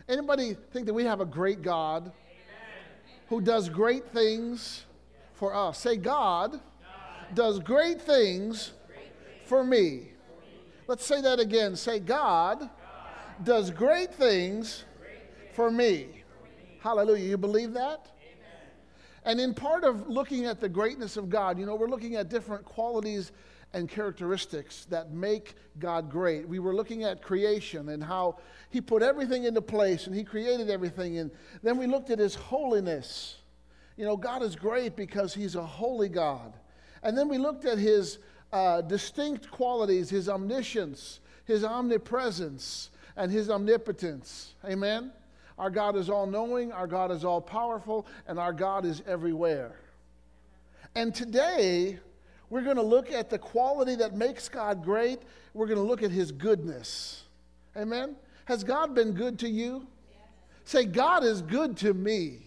Anybody think that we have a great God who does great things for us? Say, God does great things for me. Let's say that again. Say, God does great things for me. Hallelujah. You believe that? And in part of looking at the greatness of God, we're looking at different qualities and characteristics that make God great. We were looking at creation and how he put everything into place and he created everything. And then we looked at his holiness. God is great because he's a holy God. And then we looked at his distinct qualities, his omniscience, his omnipresence, and his omnipotence. Amen? Our God is all-knowing, our God is all-powerful, and our God is everywhere. And today, we're going to look at the quality that makes God great. We're going to look at his goodness. Amen? Has God been good to you? Yes. Say, God is good to me.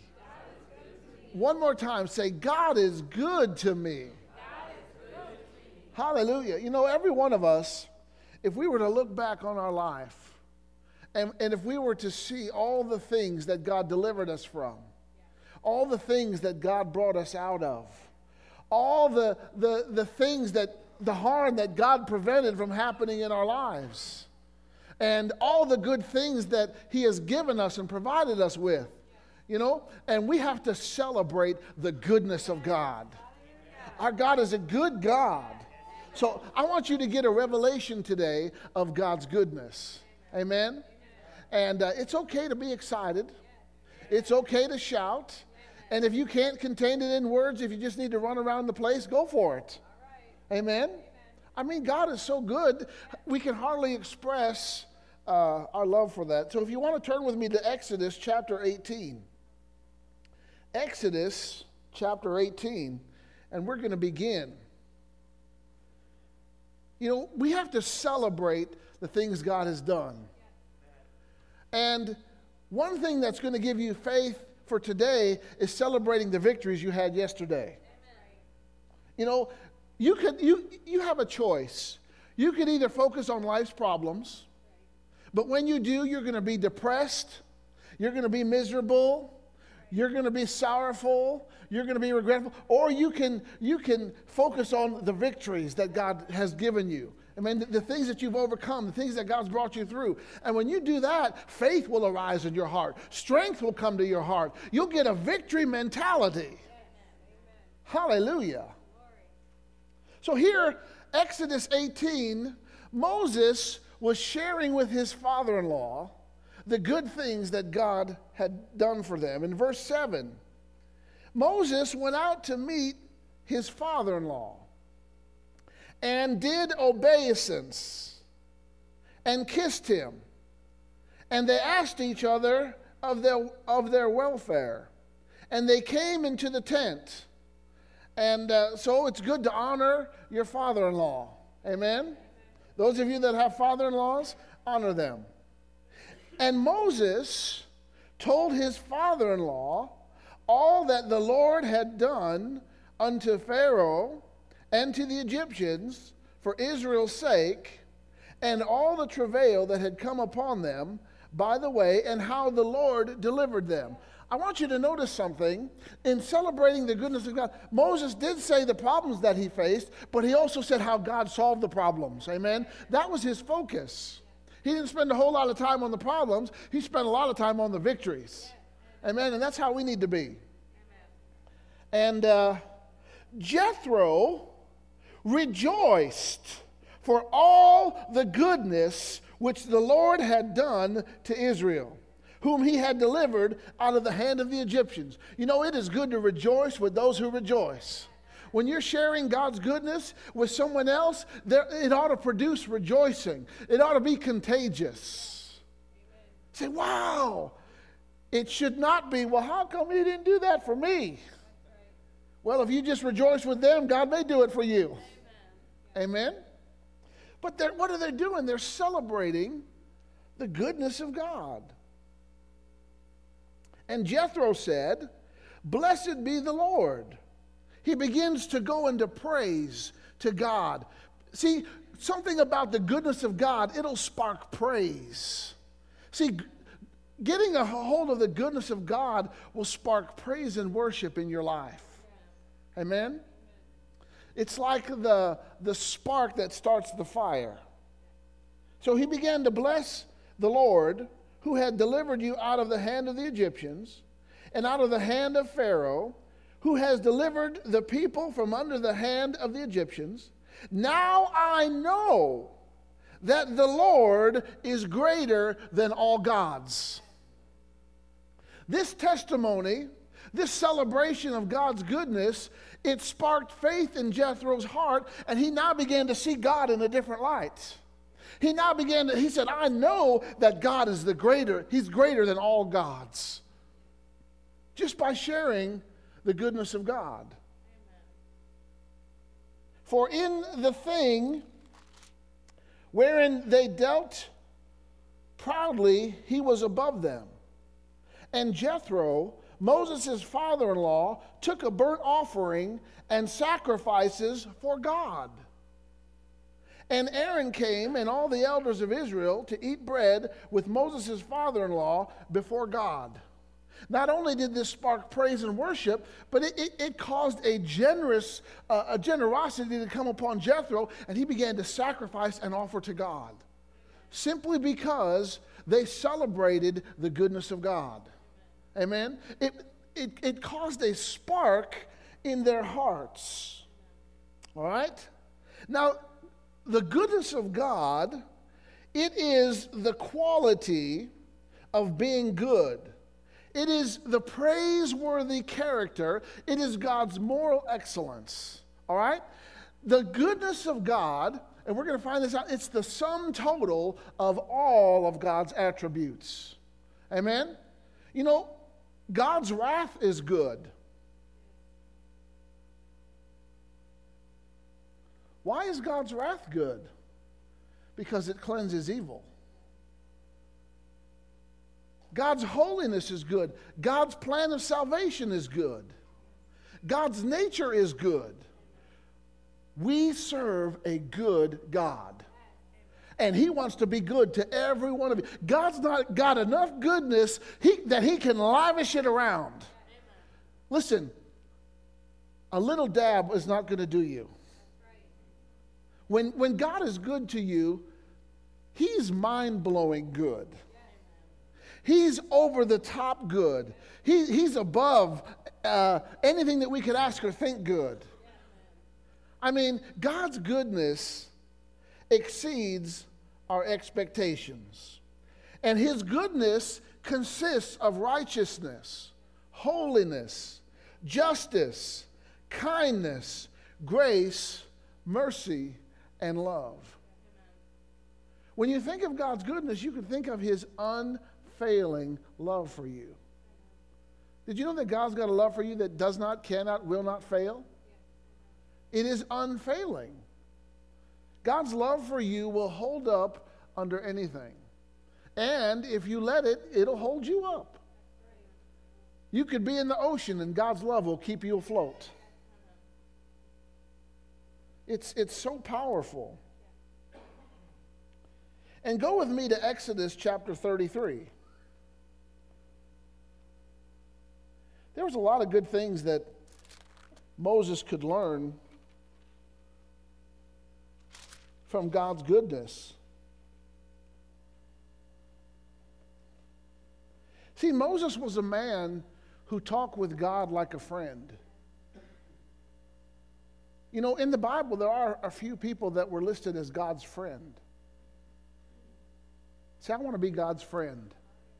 One more time, say, God is good to me. Hallelujah. Every one of us, if we were to look back on our life, and if we were to see all the things that God delivered us from, all the things that God brought us out of, all the things the harm that God prevented from happening in our lives, and all the good things that he has given us and provided us with, and we have to celebrate the goodness of God. Our God is a good God. So I want you to get a revelation today of God's goodness. Amen? And it's okay to be excited. It's okay to shout. And if you can't contain it in words, if you just need to run around the place, go for it. Amen? I mean, God is so good, we can hardly express our love for that. So if you want to turn with me to Exodus chapter 18. Exodus chapter 18, and we're going to begin. We have to celebrate the things God has done. And one thing that's going to give you faith for today is celebrating the victories you had yesterday. You have a choice. You could either focus on life's problems, but when you do, you're going to be depressed, you're going to be miserable, you're going to be sorrowful, you're going to be regretful, or you can focus on the victories that God has given you. I mean, the things that you've overcome, the things that God's brought you through. And when you do that, faith will arise in your heart. Strength will come to your heart. You'll get a victory mentality. Hallelujah. So here, Exodus 18, Moses was sharing with his father-in-law the good things that God had done for them. In verse 7, Moses went out to meet his father-in-law and did obeisance and kissed him. And they asked each other of their welfare. And they came into the tent. And so it's good to honor your father-in-law. Amen? Those of you that have father-in-laws, honor them. And Moses told his father-in-law all that the Lord had done unto Pharaoh and to the Egyptians for Israel's sake, and all the travail that had come upon them by the way, and how the Lord delivered them. I want you to notice something. In celebrating the goodness of God, Moses did say the problems that he faced, but he also said how God solved the problems. Amen? That was his focus. He didn't spend a whole lot of time on the problems. He spent a lot of time on the victories. Amen? And that's how we need to be. And Jethro rejoiced for all the goodness which the Lord had done to Israel, whom he had delivered out of the hand of the Egyptians. You know, it is good to rejoice with those who rejoice. When you're sharing God's goodness with someone else, it ought to produce rejoicing. It ought to be contagious. Say, wow. It should not be, well, how come he didn't do that for me? Well, if you just rejoice with them, God may do it for you. Amen? But what are they doing? They're celebrating the goodness of God. And Jethro said, "Blessed be the Lord." He begins to go into praise to God. See, something about the goodness of God, it'll spark praise. See, Getting a hold of the goodness of God will spark praise and worship in your life. Amen? It's like the spark that starts the fire. So he began to bless the Lord, who had delivered you out of the hand of the Egyptians and out of the hand of Pharaoh, who has delivered the people from under the hand of the Egyptians. Now I know that the Lord is greater than all gods. This testimony, this celebration of God's goodness, it sparked faith in Jethro's heart, and he now began to see God in a different light. He said, I know that God is he's greater than all gods. Just by sharing the goodness of God. Amen. For in the thing wherein they dealt proudly, he was above them. And Jethro, Moses' father-in-law, took a burnt offering and sacrifices for God. And Aaron came and all the elders of Israel to eat bread with Moses' father-in-law before God. Not only did this spark praise and worship, but it caused a generosity to come upon Jethro, and he began to sacrifice and offer to God. Simply because they celebrated the goodness of God. Amen? It caused a spark in their hearts. All right? Now, the goodness of God, it is the quality of being good. It is the praiseworthy character. It is God's moral excellence. All right? The goodness of God, and we're going to find this out, it's the sum total of all of God's attributes. Amen? You know, God's wrath is good. Why is God's wrath good? Because it cleanses evil. God's holiness is good. God's plan of salvation is good. God's nature is good. We serve a good God. And he wants to be good to every one of you. God's not got enough goodness that he can lavish it around. Listen, a little dab is not going to do you. When God is good to you, he's mind-blowing good. He's over the top good. He's above anything that we could ask or think good. I mean, God's goodness exceeds our expectations. And his goodness consists of righteousness, holiness, justice, kindness, grace, mercy, and love. When you think of God's goodness, you can think of his unfailing love for you. Did you know that God's got a love for you that does not, cannot, will not fail? It is unfailing. God's love for you will hold up under anything. And if you let it, it'll hold you up. You could be in the ocean and God's love will keep you afloat. It's so powerful. And go with me to Exodus chapter 33. There was a lot of good things that Moses could learn from God's goodness. See, Moses was a man who talked with God like a friend. You know, in the Bible, there are a few people that were listed as God's friend. Say, I want to be God's friend.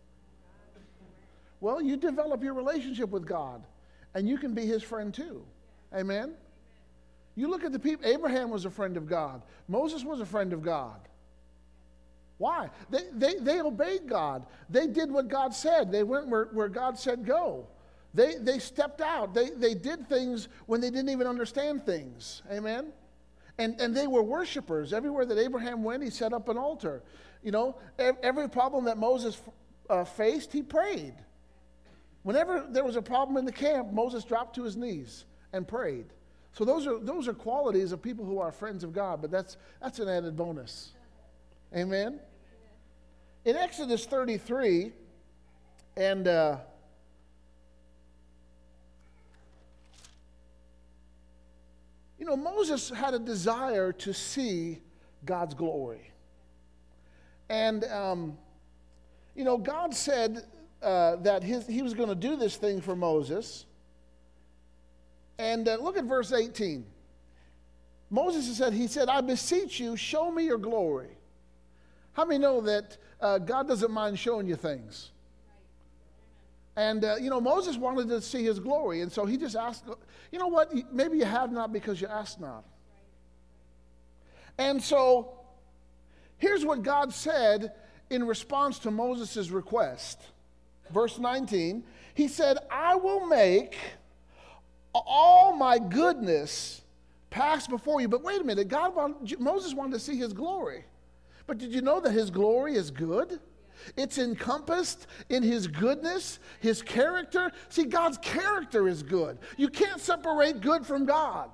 Well, you develop your relationship with God, and you can be his friend too. Amen? You look at the people. Abraham was a friend of God. Moses was a friend of God. Why? They obeyed God. They did what God said. They went where God said go. They stepped out. They did things when they didn't even understand things. Amen? And they were worshipers. Everywhere that Abraham went, he set up an altar. You know, every problem that Moses faced, he prayed. Whenever there was a problem in the camp, Moses dropped to his knees and prayed. So those are qualities of people who are friends of God, but that's an added bonus. Amen? In Exodus 33, And Moses had a desire to see God's glory. And, God said that he was going to do this thing for Moses. And look at verse 18. Moses said, I beseech you, show me your glory. How many know that God doesn't mind showing you things? And, Moses wanted to see his glory. And so he just asked, you know what? Maybe you have not because you asked not. And so here's what God said in response to Moses' request. Verse 19, he said, I will make all my goodness pass before you. But wait a minute, Moses wanted to see his glory. But did you know that his glory is good? It's encompassed in his goodness, his character. See, God's character is good. You can't separate good from God.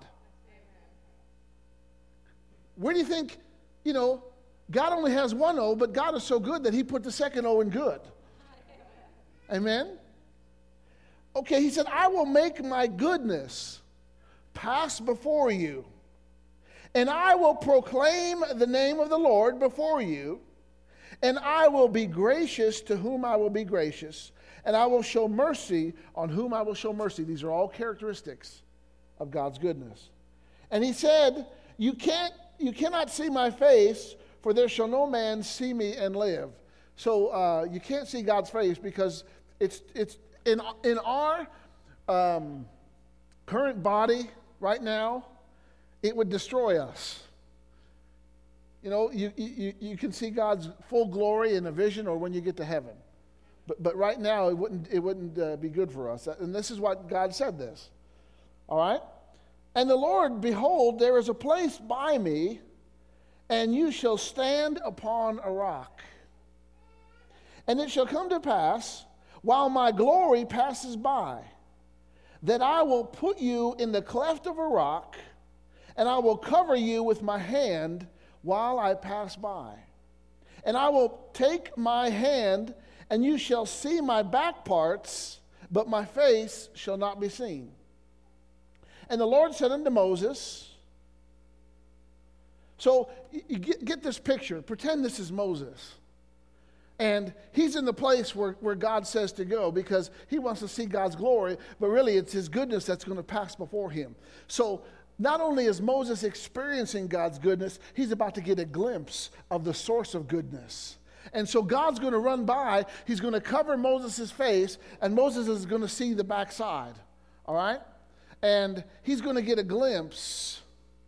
Where do you think, God only has one O, but God is so good that he put the second O in good. Amen? Okay, he said, I will make my goodness pass before you, and I will proclaim the name of the Lord before you, and I will be gracious to whom I will be gracious, and I will show mercy on whom I will show mercy. These are all characteristics of God's goodness. And he said, you cannot see my face, for there shall no man see me and live. So you can't see God's face because it's in our current body right now, it would destroy us. You can see God's full glory in a vision or when you get to heaven. But right now, it wouldn't be good for us. And this is what God said this. All right? And the Lord, behold, there is a place by me, and you shall stand upon a rock. And it shall come to pass, while my glory passes by, that I will put you in the cleft of a rock, and I will cover you with my hand while I pass by. And I will take my hand, and you shall see my back parts, but my face shall not be seen. And the Lord said unto Moses, so you get this picture. Pretend this is Moses. And he's in the place where God says to go because he wants to see God's glory, but really it's his goodness that's going to pass before him. So not only is Moses experiencing God's goodness, he's about to get a glimpse of the source of goodness. And so God's going to run by, he's going to cover Moses' face, and Moses is going to see the backside. All right? And he's going to get a glimpse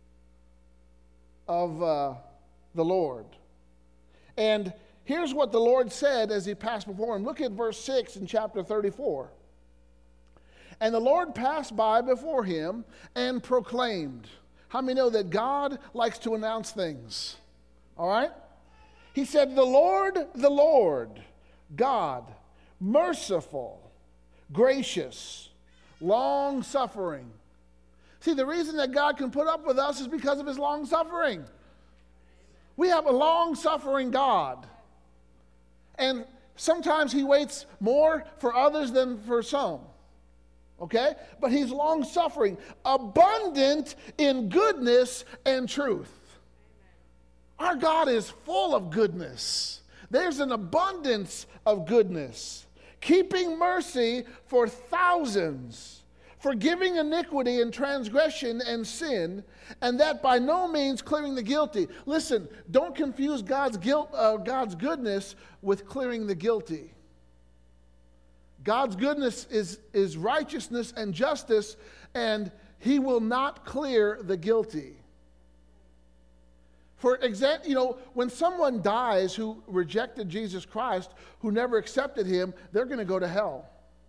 of the Lord. And here's what the Lord said as he passed before him. Look at verse 6 in chapter 34. And the Lord passed by before him and proclaimed. How many know that God likes to announce things? All right? He said, the Lord, God, merciful, gracious, long-suffering. See, the reason that God can put up with us is because of his long-suffering. We have a long-suffering God. And sometimes he waits more for others than for some. Okay? But he's long-suffering, abundant in goodness and truth. Our God is full of goodness. There's an abundance of goodness, keeping mercy for thousands, forgiving iniquity and transgression and sin, and that by no means clearing the guilty. Listen, don't confuse God's goodness with clearing the guilty. God's goodness is righteousness and justice, and he will not clear the guilty. For example, when someone dies who rejected Jesus Christ, who never accepted him, they're going to go to hell.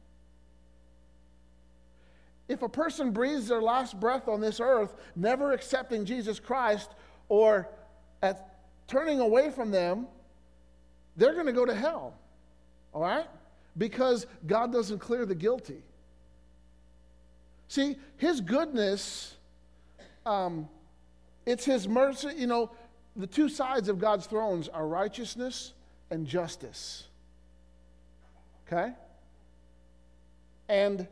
If a person breathes their last breath on this earth, never accepting Jesus Christ or turning away from them, they're going to go to hell. All right? Because God doesn't clear the guilty. See, his goodness, it's his mercy. The two sides of God's thrones are righteousness and justice. Okay? And,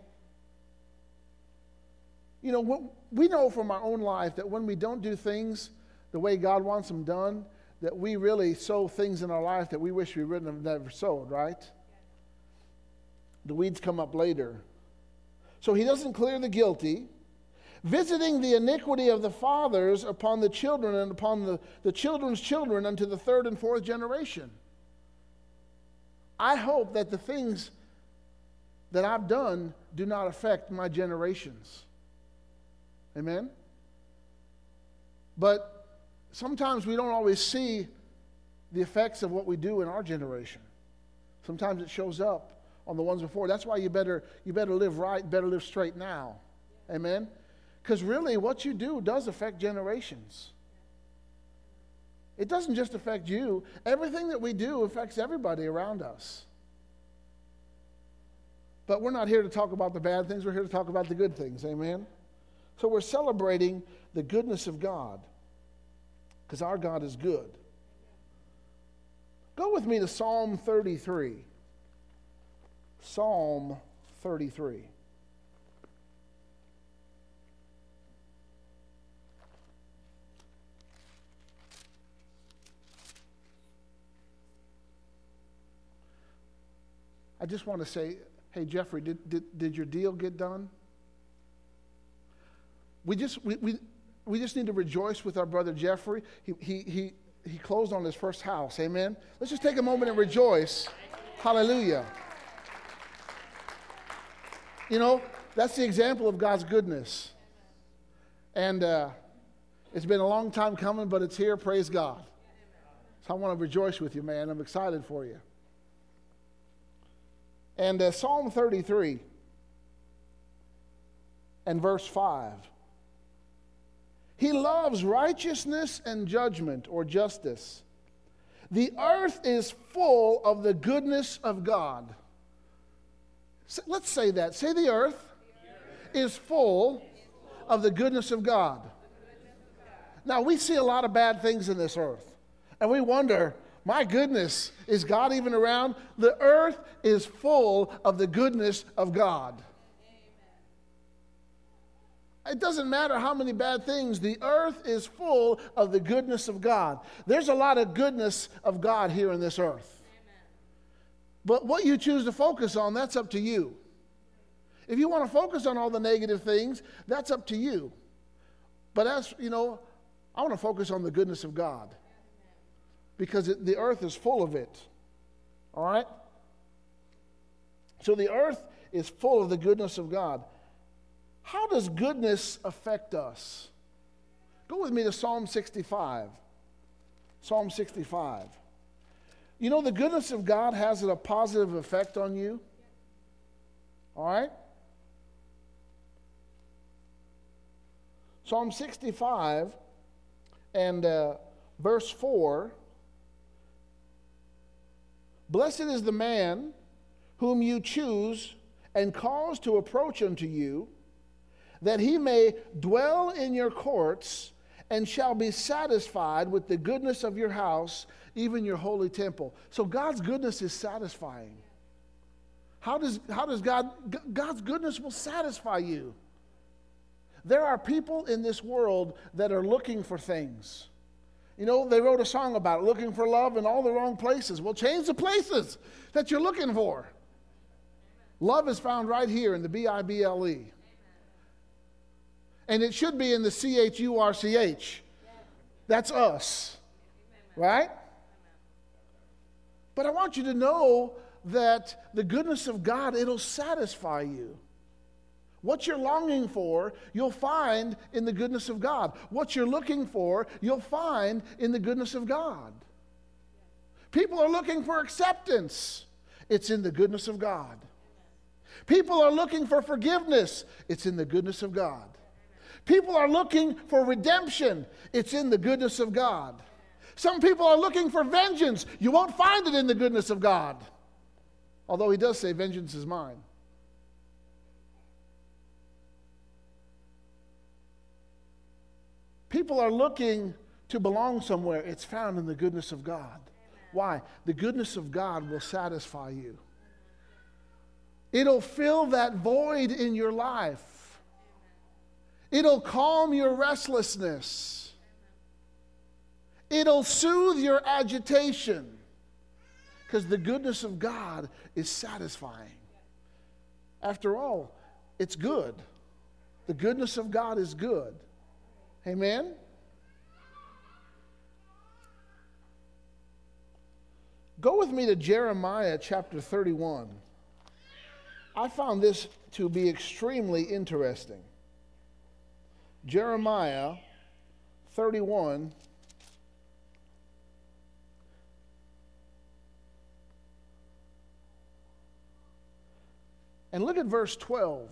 you know, we know from our own life that when we don't do things the way God wants them done, that we really sow things in our life that we wish we wouldn't have never sowed, right? The weeds come up later. So he doesn't clear the guilty, visiting the iniquity of the fathers upon the children and upon the children's children unto the third and fourth generation. I hope that the things that I've done do not affect my generations. Amen? But sometimes we don't always see the effects of what we do in our generation. Sometimes it shows up on the ones before. That's why you better live right, better live straight now. Amen? Because really what you do does affect generations. It doesn't just affect you. Everything that we do affects everybody around us. But we're not here to talk about the bad things. We're here to talk about the good things. Amen? So we're celebrating the goodness of God, because our God is good. Go with me to Psalm 33. Psalm 33. I just want to say, hey, Jeffrey, did your deal get done? We just need to rejoice with our brother Jeffrey. He closed on his first house. Amen. Let's just take a moment and rejoice. Hallelujah. You know, that's the example of God's goodness. And it's been a long time coming, but it's here. Praise God. So I want to rejoice with you, man. I'm excited for you. And Psalm 33 and verse 5. He loves righteousness and judgment, or justice. The earth is full of the goodness of God. Let's say that. Say, the earth is full of the goodness of God. Now, we see a lot of bad things in this earth, and we wonder, my goodness, is God even around? The earth is full of the goodness of God. It doesn't matter how many bad things, the earth is full of the goodness of God. There's a lot of goodness of God here in this earth. Amen. But what you choose to focus on, that's up to you. If you want to focus on all the negative things, that's up to you. But as you know, I want to focus on the goodness of God, because the earth is full of it. All right? So the earth is full of the goodness of God. How does goodness affect us? Go with me to Psalm 65. Psalm 65. You know, the goodness of God has a positive effect on you. All right? Psalm 65 and verse 4. Blessed is the man whom you choose and cause to approach unto you, that he may dwell in your courts, and shall be satisfied with the goodness of your house, even your holy temple. So God's goodness is satisfying. How does God's goodness will satisfy you. There are people in this world that are looking for things. You know, they wrote a song about it, looking for love in all the wrong places. Well, change the places that you're looking for. Love is found right here in the Bible. And it should be in the CHURCH. That's us. Right? But I want you to know that the goodness of God, it'll satisfy you. What you're longing for, you'll find in the goodness of God. What you're looking for, you'll find in the goodness of God. People are looking for acceptance. It's in the goodness of God. People are looking for forgiveness. It's in the goodness of God. People are looking for redemption. It's in the goodness of God. Some people are looking for vengeance. You won't find it in the goodness of God. Although he does say, vengeance is mine. People are looking to belong somewhere. It's found in the goodness of God. Why? The goodness of God will satisfy you. It'll fill that void in your life. It'll calm your restlessness. It'll soothe your agitation. Because the goodness of God is satisfying. After all, it's good. The goodness of God is good. Amen? Go with me to Jeremiah chapter 31. I found this to be extremely interesting. Jeremiah 31. And look at verse 12.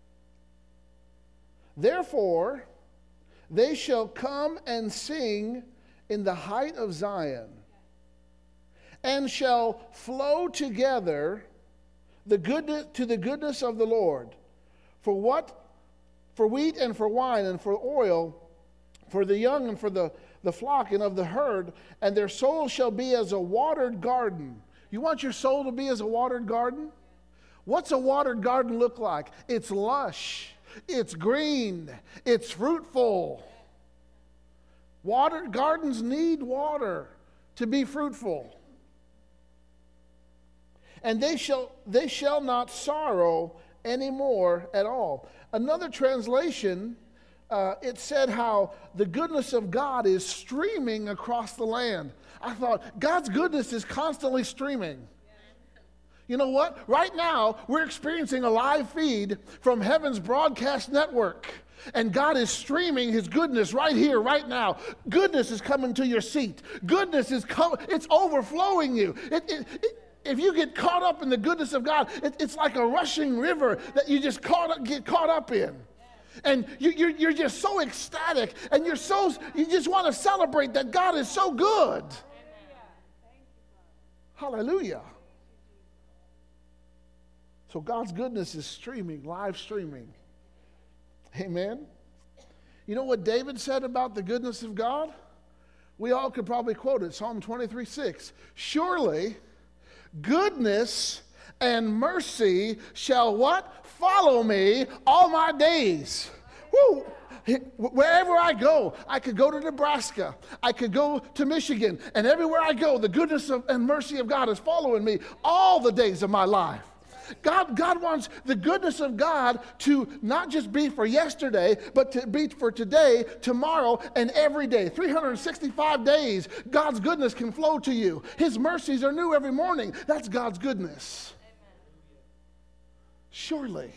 Therefore, they shall come and sing in the height of Zion, and shall flow together to the goodness of the Lord. For wheat and for wine and for oil, for the young and for the flock and of the herd, and their soul shall be as a watered garden. You want your soul to be as a watered garden? What's a watered garden look like? It's lush, it's green, it's fruitful. Watered gardens need water to be fruitful. And they shall not sorrow anymore at all. Another translation, it said how the goodness of God is streaming across the land. I thought, God's goodness is constantly streaming. You know what? Right now, we're experiencing a live feed from Heaven's broadcast network. And God is streaming His goodness right here, right now. Goodness is coming to your seat. Goodness is it's overflowing you. If you get caught up in the goodness of God, it's like a rushing river that you just get caught up in. And you're just so ecstatic, and you just want to celebrate that God is so good. Hallelujah. So God's goodness is streaming, live streaming. Amen. You know what David said about the goodness of God? We all could probably quote it, Psalm 23:6. Surely goodness and mercy shall what? Follow me all my days. Woo! Wherever I go, I could go to Nebraska, I could go to Michigan, and everywhere I go, the goodness and mercy of God is following me all the days of my life. God wants the goodness of God to not just be for yesterday, but to be for today, tomorrow, and every day. 365 days, God's goodness can flow to you. His mercies are new every morning. That's God's goodness. Surely,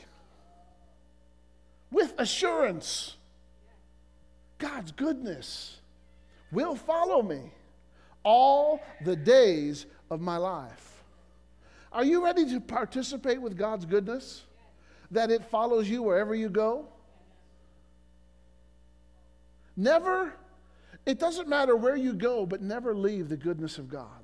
with assurance, God's goodness will follow me all the days of my life. Are you ready to participate with God's goodness? That it follows you wherever you go? Never, it doesn't matter where you go, but never leave the goodness of God.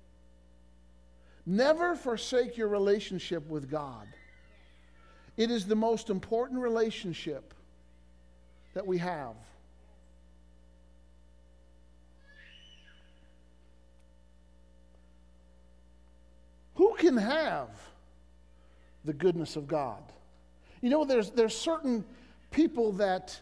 Never forsake your relationship with God. It is the most important relationship that we have. Who can have the goodness of God? You know, there's certain people that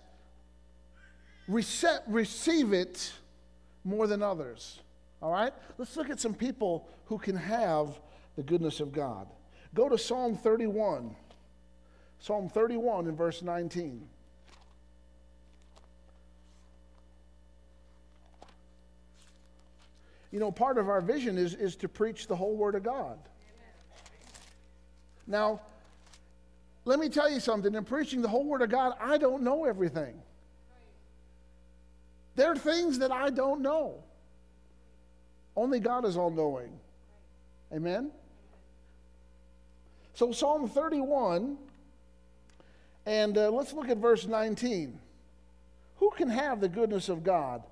receive it more than others. All right? Let's look at some people who can have the goodness of God. Go to Psalm 31. Psalm 31 in verse 19. You know, part of our vision is to preach the whole Word of God. Now, let me tell you something. In preaching the whole Word of God, I don't know everything. There are things that I don't know. Only God is all-knowing. Amen? So Psalm 31, and let's look at verse 19. Who can have the goodness of God?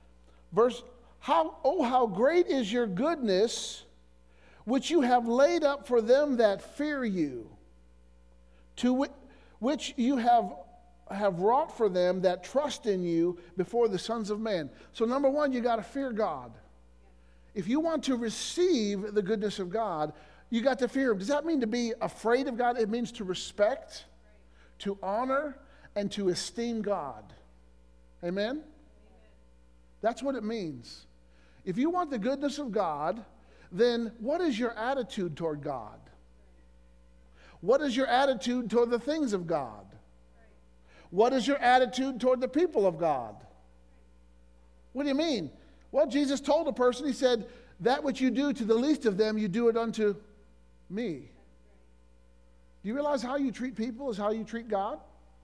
How great is your goodness, which you have laid up for them that fear you, to which you have wrought for them that trust in you before the sons of men. So number one, you got to fear God. If you want to receive the goodness of God, you got to fear him. Does that mean to be afraid of God? It means to respect, to honor, and to esteem God. Amen? That's what it means. If you want the goodness of God, then what is your attitude toward God? What is your attitude toward the things of God? What is your attitude toward the people of God? What do you mean? Well, Jesus told a person, he said, that which you do to the least of them, you do it unto me. Do you realize how you treat people is how you treat God?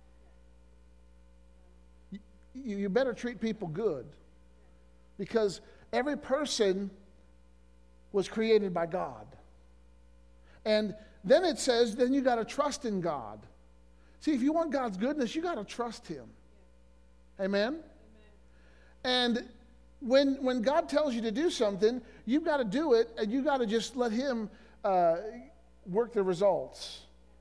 You better treat people good, because every person was created by God. And then it says, then you got to trust in God. See, if you want God's goodness, you got to trust him. Amen? And when God tells you to do something, you've got to do it, and you've got to just let him work the results.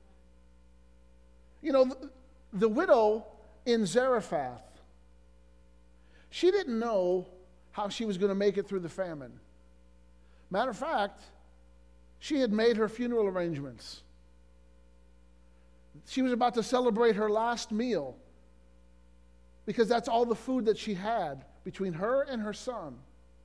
You know, the widow in Zarephath, she didn't know how she was going to make it through the famine. Matter of fact, she had made her funeral arrangements. She was about to celebrate her last meal because that's all the food that she had between her and her son.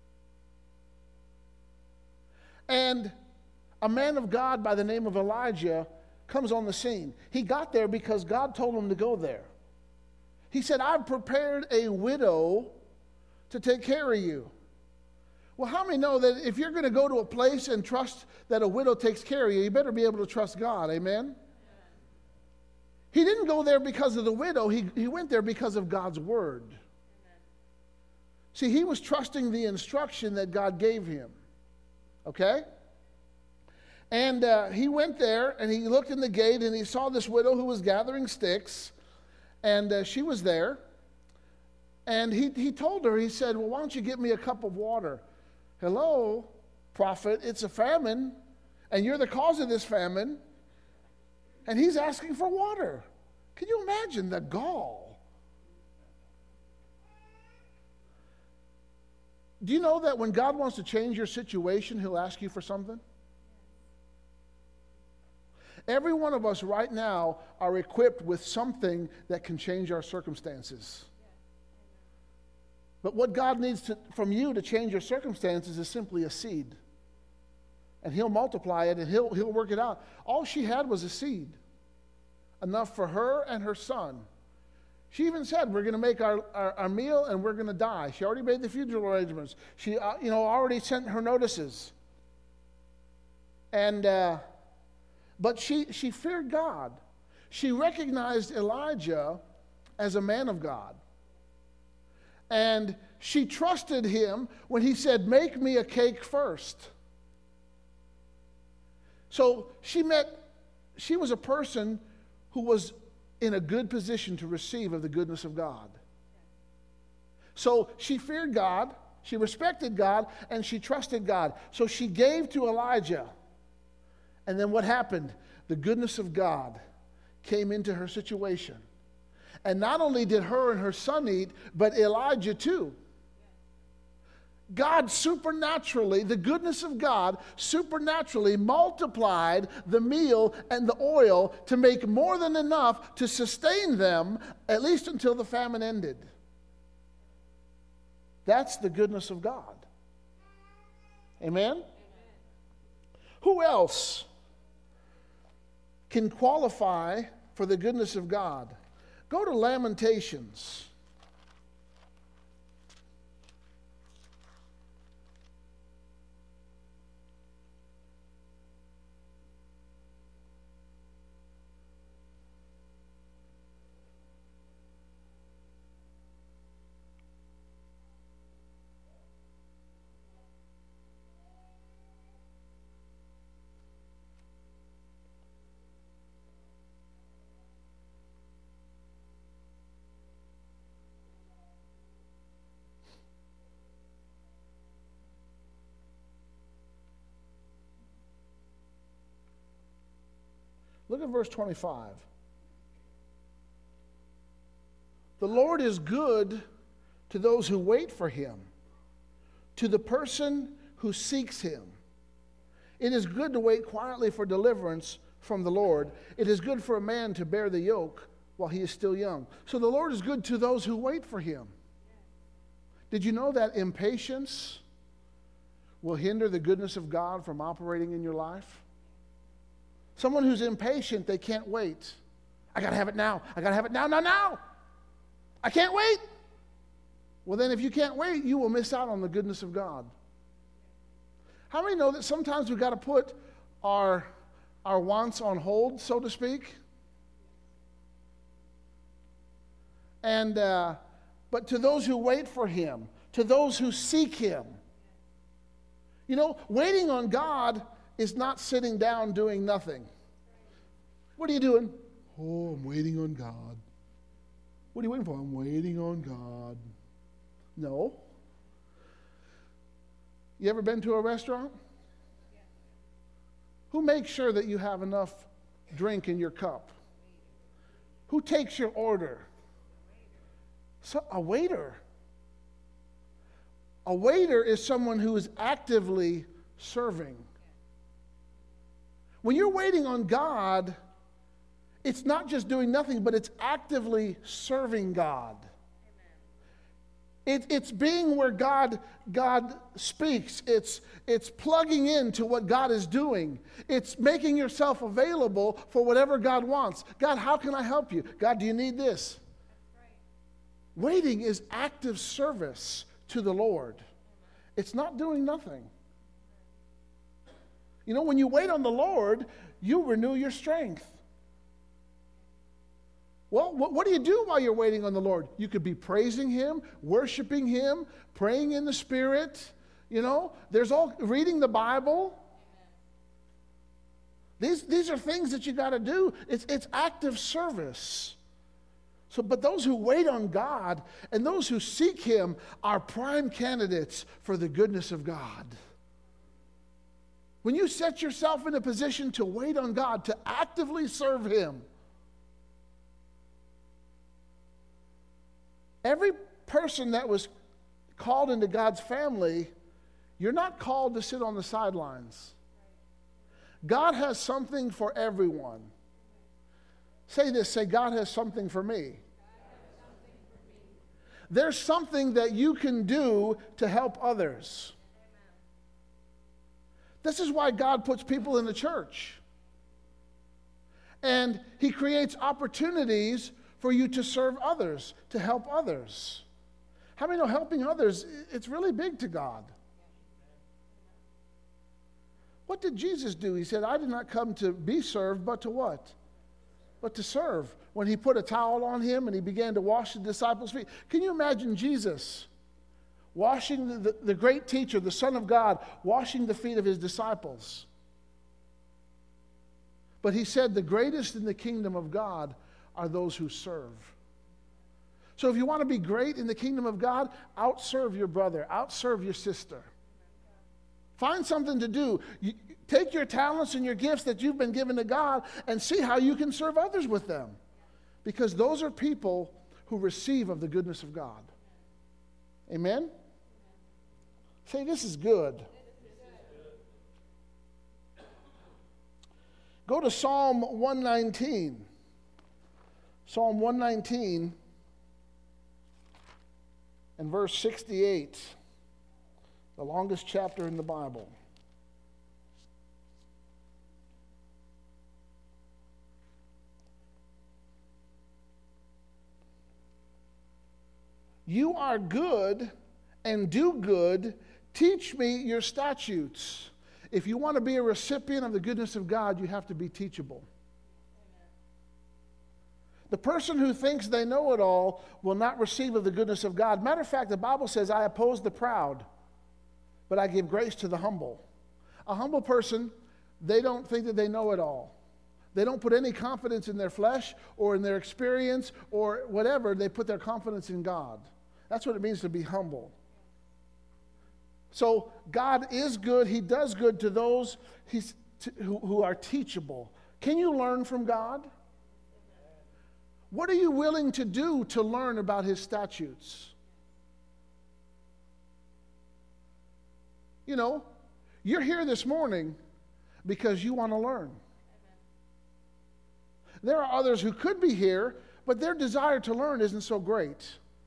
And a man of God by the name of Elijah comes on the scene. He got there because God told him to go there. He said, I've prepared a widow to take care of you. Well, how many know that if you're going to go to a place and trust that a widow takes care of you, you better be able to trust God, amen? He didn't go there because of the widow. He went there because of God's word. See, he was trusting the instruction that God gave him, okay? And he went there, and he looked in the gate, and he saw this widow who was gathering sticks, and she was there. And he told her, he said, well, why don't you get me a cup of water? Hello, prophet, it's a famine, and you're the cause of this famine, and he's asking for water. Can you imagine the gall? Do you know that when God wants to change your situation, he'll ask you for something? Every one of us right now are equipped with something that can change our circumstances. But what God needs from you to change your circumstances is simply a seed. And he'll multiply it, and he'll work it out. All she had was a seed, enough for her and her son. She even said, we're going to make our meal and we're going to die. She already made the funeral arrangements. She already sent her notices. And but she feared God. She recognized Elijah as a man of God. And she trusted him when he said, make me a cake first. So she was a person who was in a good position to receive of the goodness of God. So she feared God, she respected God, and she trusted God. So she gave to Elijah. And then what happened? The goodness of God came into her situation. And not only did her and her son eat, but Elijah too. God supernaturally, the goodness of God supernaturally multiplied the meal and the oil to make more than enough to sustain them, at least until the famine ended. That's the goodness of God. Amen? Who else can qualify for the goodness of God? Go to Lamentations. Look at verse 25. The Lord is good to those who wait for him, to the person who seeks him. It is good to wait quietly for deliverance from the Lord. It is good for a man to bear the yoke while he is still young. So the Lord is good to those who wait for him. Did you know that impatience will hinder the goodness of God from operating in your life? Someone who's impatient, they can't wait. I got to have it now. I got to have it now, now, now. I can't wait. Well, then if you can't wait, you will miss out on the goodness of God. How many know that sometimes we've got to put our wants on hold, so to speak? And but to those who wait for him, to those who seek him, you know, waiting on God is not sitting down doing nothing. What are you doing? Oh, I'm waiting on God. What are you waiting for? I'm waiting on God. No. You ever been to a restaurant? Who makes sure that you have enough drink in your cup? Who takes your order? A waiter. A waiter is someone who is actively serving. When you're waiting on God, it's not just doing nothing, but it's actively serving God. It's being where God speaks. It's plugging into what God is doing. It's making yourself available for whatever God wants. God, how can I help you? God, do you need this? Waiting is active service to the Lord. It's not doing nothing. You know, when you wait on the Lord, you renew your strength. Well, what do you do while you're waiting on the Lord? You could be praising him, worshiping him, praying in the Spirit. You know, there's all reading the Bible. These are things that you got to do. It's active service. So, but those who wait on God and those who seek him are prime candidates for the goodness of God. When you set yourself in a position to wait on God, to actively serve him, every person that was called into God's family, you're not called to sit on the sidelines. God has something for everyone. Say this, say, God has something for me. There's something that you can do to help others. This is why God puts people in the church. And he creates opportunities for you to serve others, to help others. How many know helping others, it's really big to God? What did Jesus do? He said, I did not come to be served, but to what? But to serve. When he put a towel on him and he began to wash the disciples' feet. Can you imagine Jesus washing the great teacher, the Son of God, washing the feet of his disciples? But he said, the greatest in the kingdom of God are those who serve. So if you want to be great in the kingdom of God, outserve your brother, outserve your sister. Find something to do. Take your talents and your gifts that you've been given to God and see how you can serve others with them. Because those are people who receive of the goodness of God. Amen? Say, this is good. Go to Psalm 119. Psalm 119 and verse 68. The longest chapter in the Bible. You are good and do good. Teach me your statutes. If you want to be a recipient of the goodness of God, you have to be teachable. The person who thinks they know it all will not receive of the goodness of God. Matter of fact, the Bible says, I oppose the proud, but I give grace to the humble. A humble person, they don't think that they know it all. They don't put any confidence in their flesh or in their experience or whatever. They put their confidence in God. That's what it means to be humble. So God is good. He does good to those who are teachable. Can you learn from God? What are you willing to do to learn about his statutes? You know, you're here this morning because you want to learn. There are others who could be here, but their desire to learn isn't so great.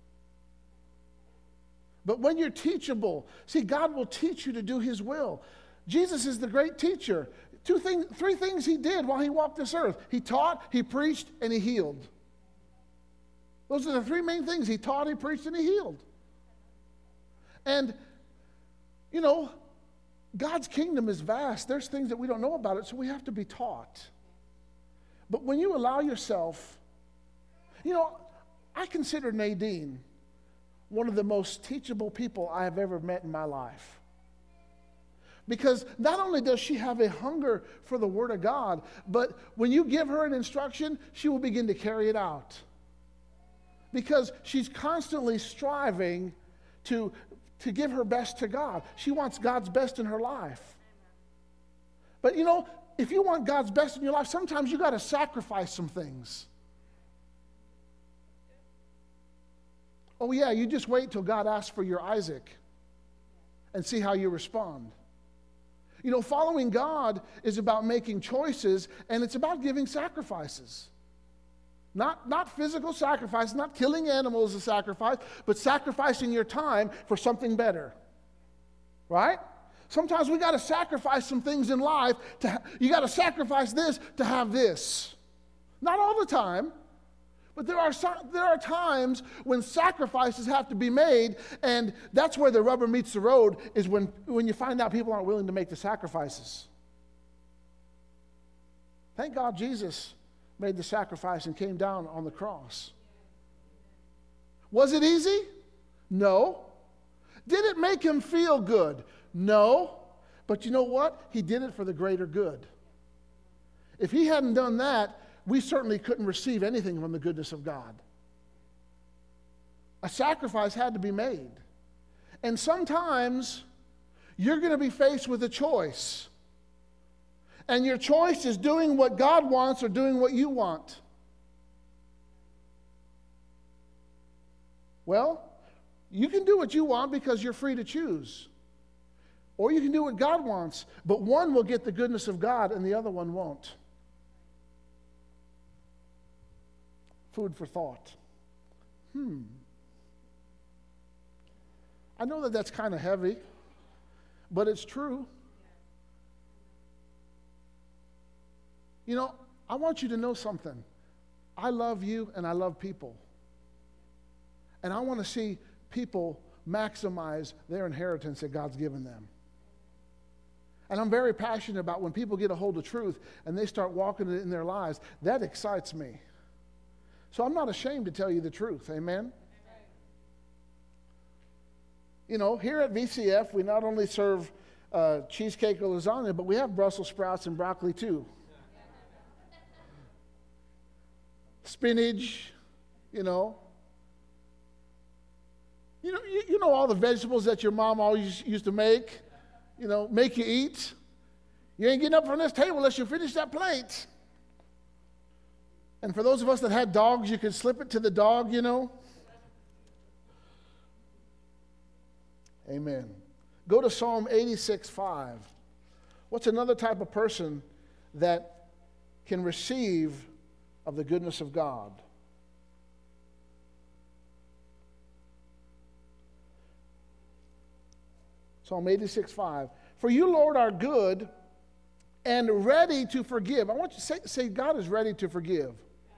But when you're teachable, see, God will teach you to do His will. Jesus is the great teacher. Three things He did while He walked this earth. He taught, He preached, and He healed. Those are the three main things. He taught, He preached, and He healed. And, you know, God's kingdom is vast. There's things that we don't know about it, so we have to be taught. But when you allow yourself, you know, I consider Nadine one of the most teachable people I have ever met in my life. Because not only does she have a hunger for the Word of God, but when you give her an instruction, she will begin to carry it out. Because she's constantly striving to give her best to God. She wants God's best in her life. But you know, if you want God's best in your life, sometimes you got to sacrifice some things. Oh yeah, you just wait till God asks for your Isaac and see how you respond. You know, following God is about making choices, and it's about giving sacrifices. Not physical sacrifice, not killing animals as a sacrifice, but sacrificing your time for something better. Right? Sometimes we got to sacrifice some things in life. You got to sacrifice this to have this. Not all the time. But there are times when sacrifices have to be made, and that's where the rubber meets the road, is when you find out people aren't willing to make the sacrifices. Thank God Jesus made the sacrifice and came down on the cross. Was it easy? No. Did it make him feel good? No. But you know what? He did it for the greater good. If he hadn't done that, we certainly couldn't receive anything from the goodness of God. A sacrifice had to be made. And sometimes you're going to be faced with a choice. And your choice is doing what God wants or doing what you want. Well, you can do what you want because you're free to choose. Or you can do what God wants, but one will get the goodness of God and the other one won't. Food for thought. I know that that's kind of heavy, but it's true. You know, I want you to know something. I love you and I love people. And I want to see people maximize their inheritance that God's given them. And I'm very passionate about when people get a hold of truth and they start walking it in their lives. That excites me. So I'm not ashamed to tell you the truth. Amen? You know, here at VCF, we not only serve cheesecake or lasagna, but we have Brussels sprouts and broccoli too. Spinach, you know. You know all the vegetables that your mom always used to make, you know, make you eat. You ain't getting up from this table unless you finish that plate. And for those of us that had dogs, you could slip it to the dog, you know. Amen. Go to Psalm 86:5. What's another type of person that can receive of the goodness of God? Psalm 86:5. For you, Lord, are good and ready to forgive. I want you to say God is ready to forgive.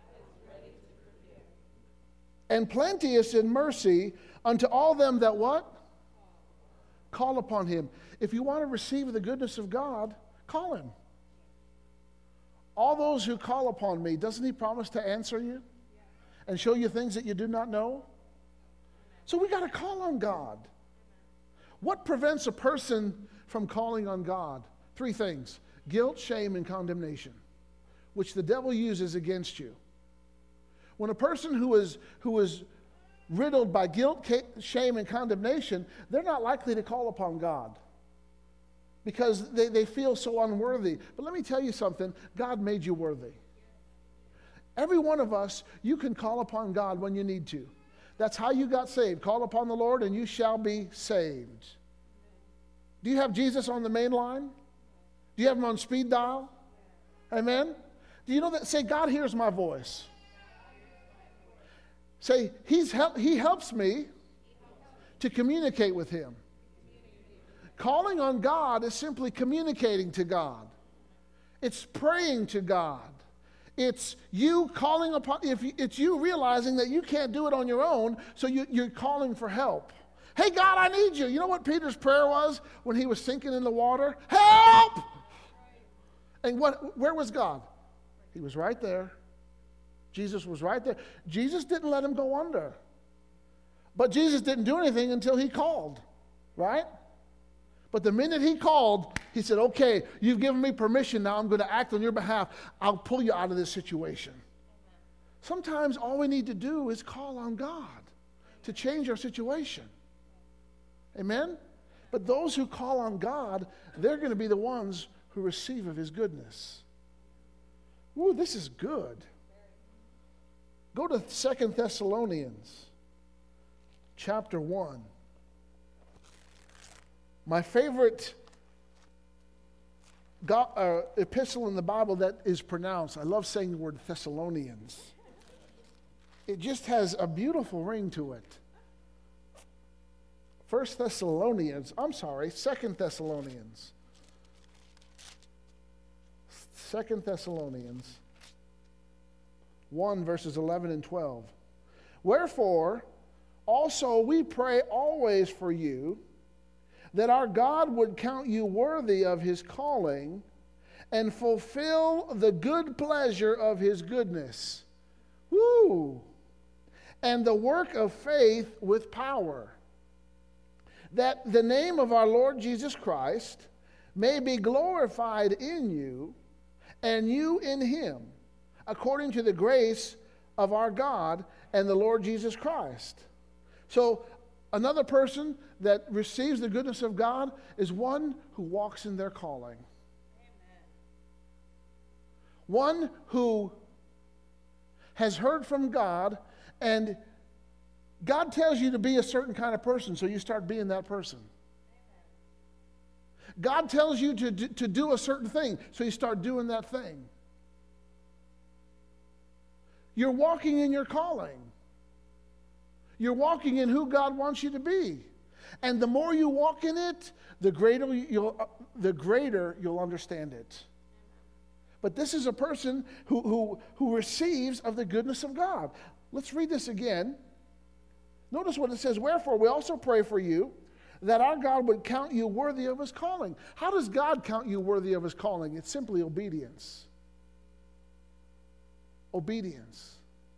And plenteous in mercy unto all them that what? Call upon him. If you want to receive the goodness of God, call him. All those who call upon me, doesn't he promise to answer you and show you things that you do not know? So we got to call on God. What prevents a person from calling on God? 3 things: guilt, shame, and condemnation, which the devil uses against you. When a person who is riddled by guilt, shame, and condemnation, they're not likely to call upon God because they feel so unworthy. But let me tell you something, God made you worthy. Every one of us, you can call upon God when you need to. That's how you got saved. Call upon the Lord and you shall be saved. Do you have Jesus on the main line? Do you have them on speed dial? Amen? Do you know that? Say, God hears my voice. Say, He helps me to communicate with Him. Calling on God is simply communicating to God. It's praying to God. It's you calling upon, it's you realizing that you can't do it on your own, so you're calling for help. Hey, God, I need you. You know what Peter's prayer was when he was sinking in the water? Help! And where was God? He was right there. Jesus was right there. Jesus didn't let him go under. But Jesus didn't do anything until he called, right? But the minute he called, he said, okay, you've given me permission, now I'm going to act on your behalf. I'll pull you out of this situation. Sometimes all we need to do is call on God to change our situation. Amen? But those who call on God, they're going to be the ones who receive of His goodness. Ooh, this is good. Go to 2 Thessalonians chapter 1. My favorite epistle in the Bible that is pronounced, I love saying the word Thessalonians. It just has a beautiful ring to it. 2 Thessalonians 2 Thessalonians 1, verses 11 and 12. Wherefore, also we pray always for you, that our God would count you worthy of His calling and fulfill the good pleasure of His goodness. Woo! And the work of faith with power, that the name of our Lord Jesus Christ may be glorified in you, and you in Him, according to the grace of our God and the Lord Jesus Christ. So, another person that receives the goodness of God is one who walks in their calling. Amen. One who has heard from God, and God tells you to be a certain kind of person, so you start being that person. Amen. God tells you to do a certain thing, so you start doing that thing. You're walking in your calling. You're walking in who God wants you to be. And the more you walk in it, the greater you'll understand it. But this is a person who receives of the goodness of God. Let's read this again. Notice what it says. Wherefore, we also pray for you, that our God would count you worthy of His calling. How does God count you worthy of His calling? It's simply obedience. Obedience.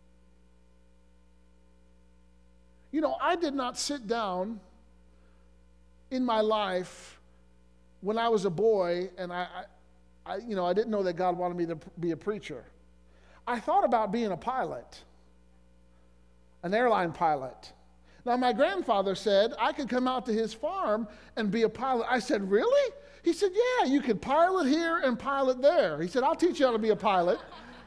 You know, I did not sit down in my life when I was a boy and I didn't know that God wanted me to be a preacher. I thought about being a pilot, an airline pilot. Now, my grandfather said I could come out to his farm and be a pilot. I said, really? He said, yeah, you could pilot here and pilot there. He said, I'll teach you how to be a pilot.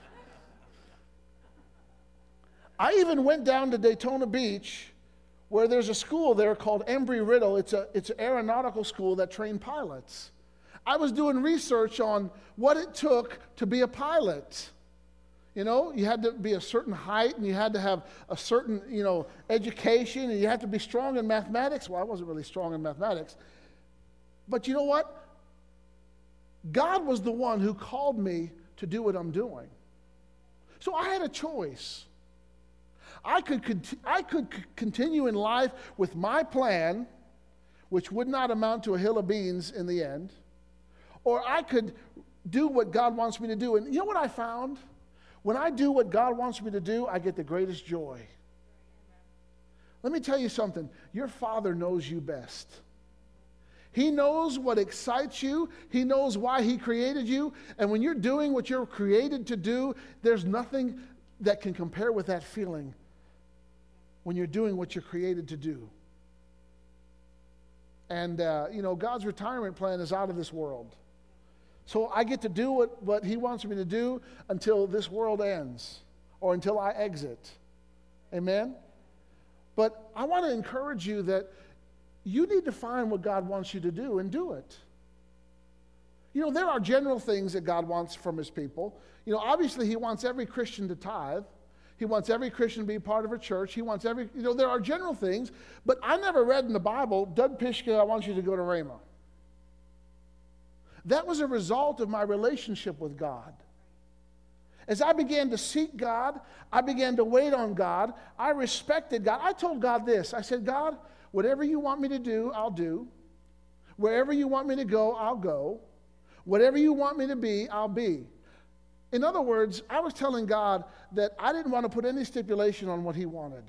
I even went down to Daytona Beach, where there's a school there called Embry-Riddle. It's an aeronautical school that trained pilots. I was doing research on what it took to be a pilot. You know, you had to be a certain height, and you had to have a certain, education, and you had to be strong in mathematics. Well, I wasn't really strong in mathematics. But you know what? God was the one who called me to do what I'm doing. So I had a choice. I could continue in life with my plan, which would not amount to a hill of beans in the end, or I could do what God wants me to do. And you know what I found? When I do what God wants me to do, I get the greatest joy. Let me tell you something. Your Father knows you best. He knows what excites you. He knows why He created you. And when you're doing what you're created to do, there's nothing that can compare with that feeling when you're doing what you're created to do. And, God's retirement plan is out of this world. So I get to do what He wants me to do until this world ends or until I exit. Amen? But I want to encourage you that you need to find what God wants you to do and do it. There are general things that God wants from his people. Obviously he wants every Christian to tithe. He wants every Christian to be part of a church. He wants there are general things, but I never read in the Bible, Doug Pishka, I want you to go to Rhema. That was a result of my relationship with God. As I began to seek God, I began to wait on God. I respected God. I told God this. I said, God, whatever you want me to do, I'll do. Wherever you want me to go, I'll go. Whatever you want me to be, I'll be. In other words, I was telling God that I didn't want to put any stipulation on what he wanted.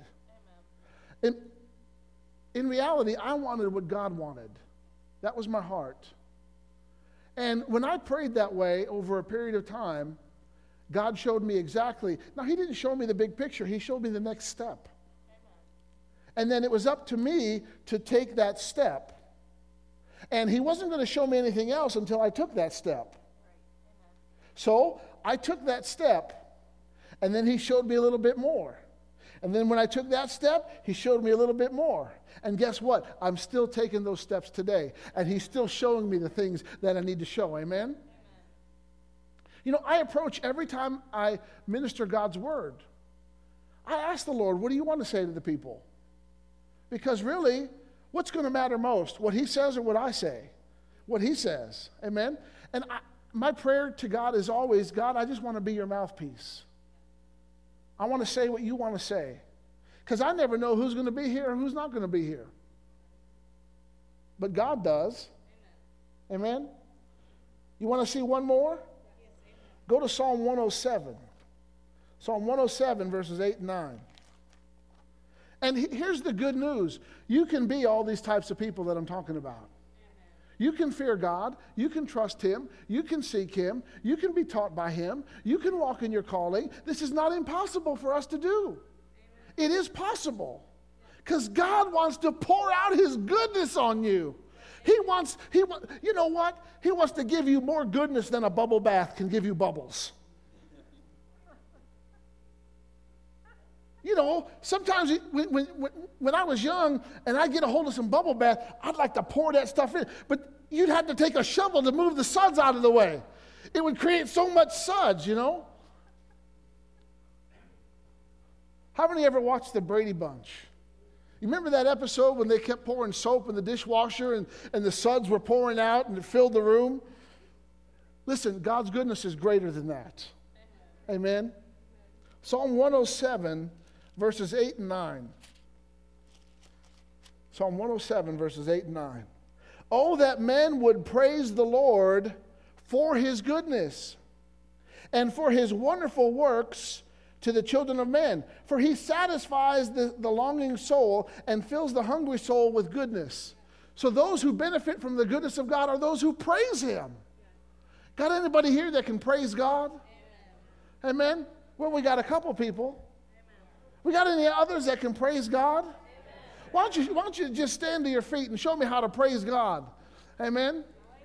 In reality, I wanted what God wanted. That was my heart. And when I prayed that way over a period of time, God showed me exactly. Now, he didn't show me the big picture. He showed me the next step. And then it was up to me to take that step. And he wasn't going to show me anything else until I took that step. So I took that step, and then he showed me a little bit more. And then when I took that step, he showed me a little bit more. And guess what? I'm still taking those steps today. And he's still showing me the things that I need to show. Amen? I approach every time I minister God's word. I ask the Lord, what do you want to say to the people? Because really, what's going to matter most? What he says or what I say? What he says. Amen? And my prayer to God is always, God, I just want to be your mouthpiece. I want to say what you want to say. Because I never know who's going to be here or who's not going to be here. But God does. Amen? You want to see one more? Go to Psalm 107. Psalm 107, verses 8 and 9. And here's the good news. You can be all these types of people that I'm talking about. You can fear God. You can trust him. You can seek him. You can be taught by him. You can walk in your calling. This is not impossible for us to do. It is possible. Because God wants to pour out his goodness on you. You know what? He wants to give you more goodness than a bubble bath can give you bubbles. Sometimes when I was young and I'd get a hold of some bubble bath, I'd like to pour that stuff in. But you'd have to take a shovel to move the suds out of the way. It would create so much suds, How many ever watched the Brady Bunch? You remember that episode when they kept pouring soap in the dishwasher and the suds were pouring out and it filled the room? Listen, God's goodness is greater than that. Amen? Psalm 107, verses 8 and 9. Psalm 107, verses 8 and 9. Oh, that men would praise the Lord for his goodness and for his wonderful works to the children of men. For he satisfies the longing soul and fills the hungry soul with goodness. So those who benefit from the goodness of God are those who praise him. Got anybody here that can praise God? Amen? Well, we got a couple people. We got any others that can praise God? Why don't you just stand to your feet and show me how to praise God? Amen?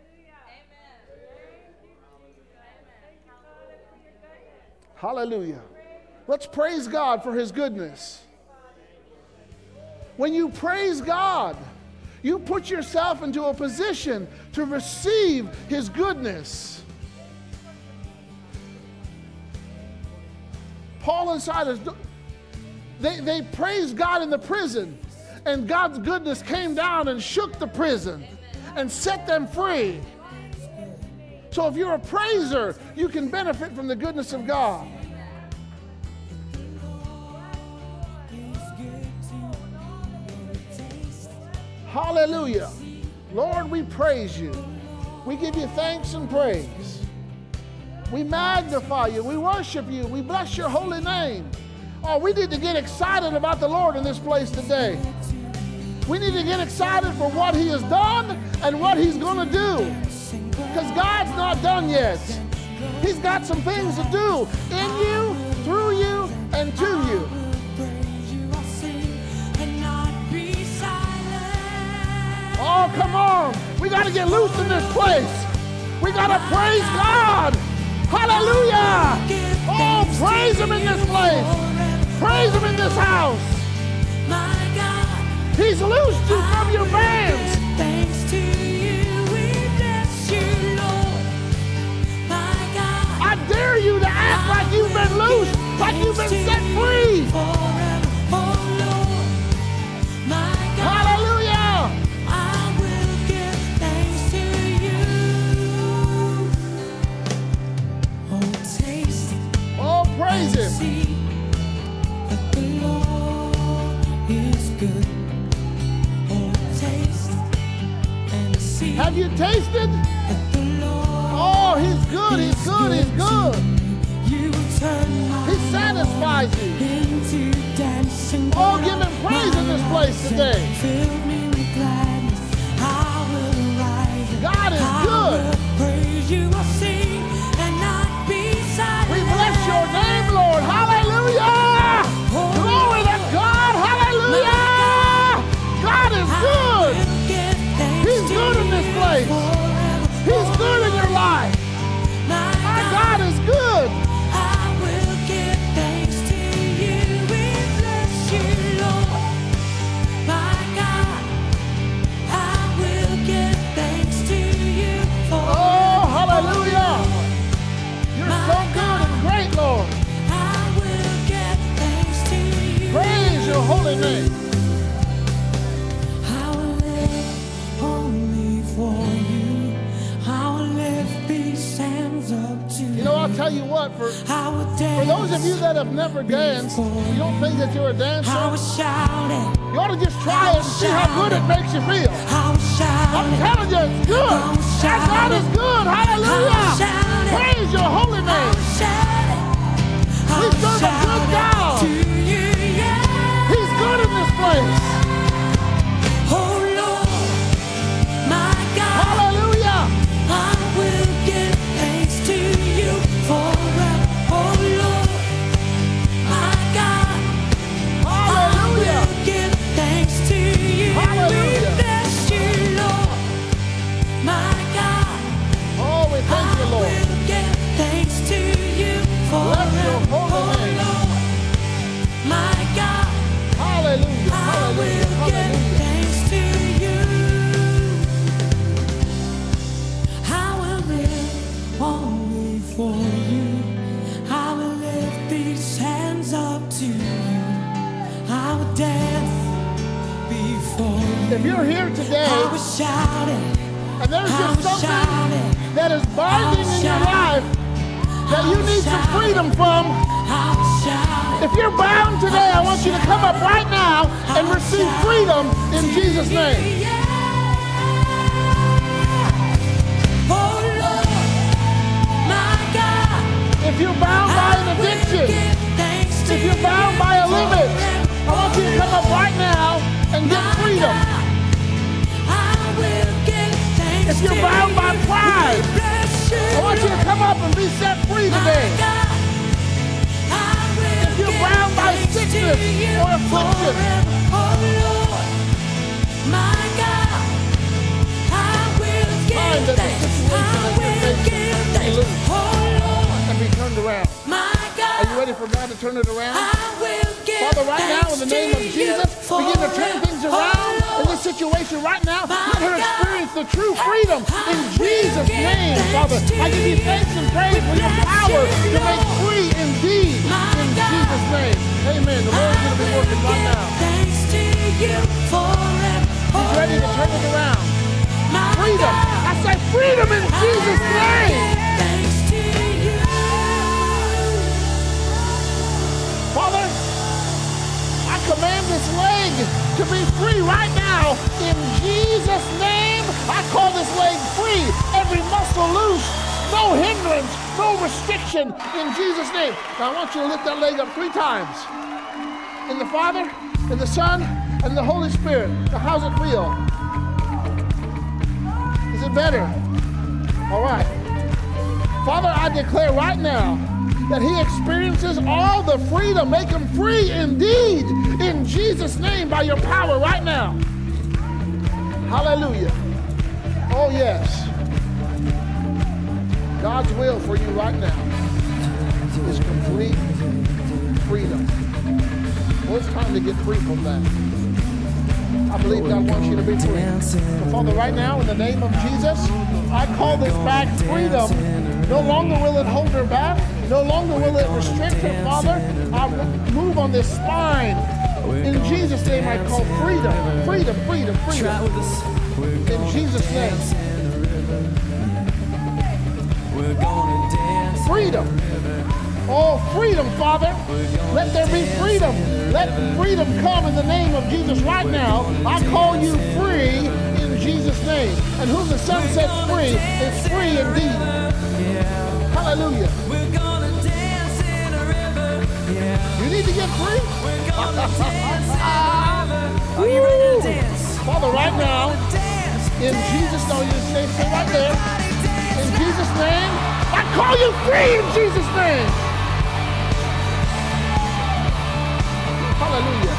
Hallelujah. Let's praise God for his goodness. When you praise God, you put yourself into a position to receive his goodness. Paul and Silas, they praised God in the prison, and God's goodness came down and shook the prison and set them free. So if you're a praiser, you can benefit from the goodness of God. Hallelujah. Lord, we praise you. We give you thanks and praise. We magnify you. We worship you. We bless your holy name. Oh, we need to get excited about the Lord in this place today. We need to get excited for what he has done and what he's going to do. Because God's not done yet. He's got some things to do in you, through you, and to you. Oh, come on. We got to get loose in this place. We got to praise God. Hallelujah. Oh, praise him in this place. Praise him in this house. He's loosed you from your bands. Thanks to you, we bless you, Lord. Praise Him. See that the Lord is good. Oh, taste and see. Have you tasted? That the Lord Oh, He's good, He's good, He's good. You turn my He satisfies you. into dancing. Oh, give Him praise in this place today. Fill me with gladness. I will rise. God is I good. will praise you. I'll sing and not be silent. We bless your name, Lord. Hallelujah. Glory to God. Hallelujah. God is good. He's good in this place. He's good in your life. My God is good. I will give thanks to you. We bless you, Lord. My God, I will give thanks to you for. Oh, hallelujah. You're so good and great, Lord. I will give thanks to you. Praise your holy name. I will live only for you. I will lift these hands up to you. You know, I'll tell you what, for I will dance. those of you that have never danced, you don't think that you're a I dancer, will shout it. you ought to just try it and see how good it makes you feel. I will shout I'm it. telling you, it's good. Our God is good. Hallelujah. Praise your holy name. We serve a good God. He's good in this place. Oh Lord, my God, Hallelujah. I will give thanks to you forever. Oh Lord, my God, I Hallelujah. will give thanks to you. Hallelujah. We bless you, Lord, my God. Oh, we thank you, I Lord. will give thanks to you Bless your forever. holy Oh name. Lord, my God. Hallelujah. I Hallelujah. will give Hallelujah. thanks to you. I will live only for you. I will lift these hands up to you. I will dance before you. If you're here I today will shout it. and there's I just will shout something it. that is binding in your life that you need some freedom from, I will shout it. if you're bound today, I want you to come up right now and receive freedom in Jesus' name. Oh Lord, my God. If you're bound by an addiction, if you're bound by a limit, I want you to come up right now and get freedom. If you're bound by pride, I want you to come up and be set free today. If you're bound by sickness or affliction, find that the situation that you're facing be loose and be turned around. Are you ready for God to turn it around? Father, right now, in the name of Jesus, begin to turn things around in this situation right now. Let her experience the true freedom in Jesus' name, Father. I give you thanks and praise for your power to make free indeed in Jesus' name. Amen. The Lord's going to be working right now. He's ready to turn it around. Freedom. I say freedom in Jesus' name. Father, I command this leg to be free right now. In Jesus' name, I call this leg free. Every muscle loose. No hindrance, no restriction. In Jesus' name. Now I want you to lift that leg up 3 times. In the Father, in the Son, and the Holy Spirit. Now how's it feel? Is it better? All right. Father, I declare right now that he experiences all the freedom. Make him free indeed in Jesus' name by your power right now. Hallelujah. Oh, yes. God's will for you right now is complete freedom. Well, it's time to get free from that. I believe God wants you to be free. So, Father, right now, in the name of Jesus, I call this back freedom. No longer will it hold her back. No longer will it restrict her, Father. I move on this spine. In Jesus' name, I call freedom. Freedom, freedom, freedom. In Jesus' name. Freedom. Oh, freedom, Father. Let there be freedom. Let freedom come in the name of Jesus right now. I call you free in Jesus' name. And whom the Son sets free is free indeed. Hallelujah. You need to get free? Are you ready to dance? Father, right now, in Jesus' name, you stay right there. In Jesus' name, I call you free in Jesus' name. Hallelujah.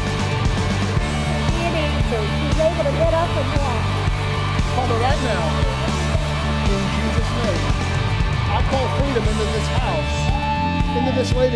He's able to get up and walk. Father, right now, in Jesus' name, I call freedom into this house, into this lady.